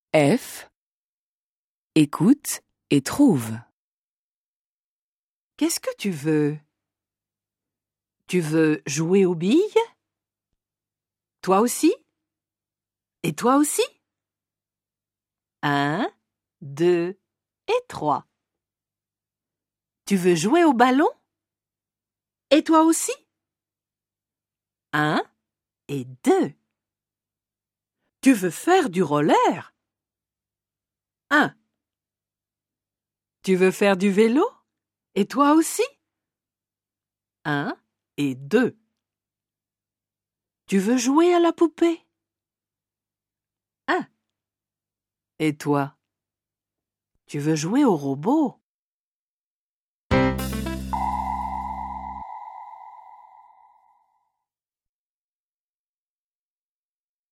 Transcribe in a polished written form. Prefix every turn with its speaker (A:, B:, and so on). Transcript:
A: F. Écoute et trouve.
B: Qu'est-ce que tu veux? Tu veux jouer aux billes? Toi aussi? Et toi aussi? 1, 2 et 3. Tu veux jouer au ballon? Et toi aussi? 1 et 2. Tu veux faire du roller? 1. Tu veux faire du vélo? Et toi aussi? 1 et 2. Tu veux jouer à la poupée? 1. Et toi? Tu veux jouer au robot?